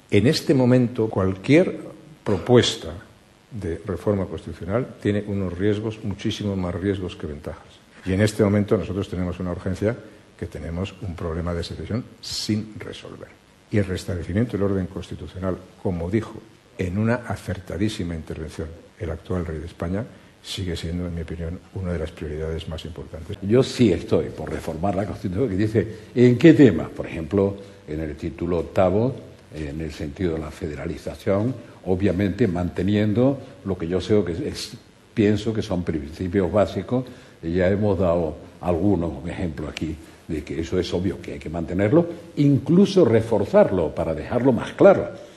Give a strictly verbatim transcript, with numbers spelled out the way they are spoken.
En este momento, cualquier propuesta de reforma constitucional tiene unos riesgos, muchísimos más riesgos que ventajas. Y en este momento nosotros tenemos una urgencia, que tenemos un problema de secesión sin resolver. Y el restablecimiento del orden constitucional, como dijo en una acertadísima intervención el actual rey de España, sigue siendo, en mi opinión, una de las prioridades más importantes. Yo sí estoy por reformar la Constitución, que dice en qué temas, por ejemplo, en el título octavo, en el sentido de la federalización, obviamente manteniendo lo que yo sé que es, pienso que son principios básicos, y ya hemos dado algunos ejemplos aquí de que eso es obvio que hay que mantenerlo, incluso reforzarlo para dejarlo más claro.